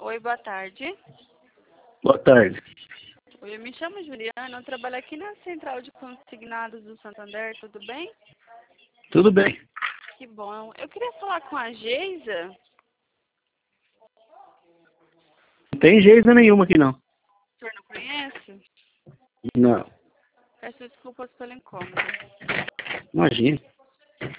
Oi, boa tarde. Boa tarde. Oi, eu me chamo Juliana, eu trabalho aqui na Central de Consignados do Santander, tudo bem? Tudo bem. Que bom. Eu queria falar com a Geisa. Não tem jeito nenhuma aqui não. O senhor não conhece? Não. Peço desculpas pelo incômodo. Imagina.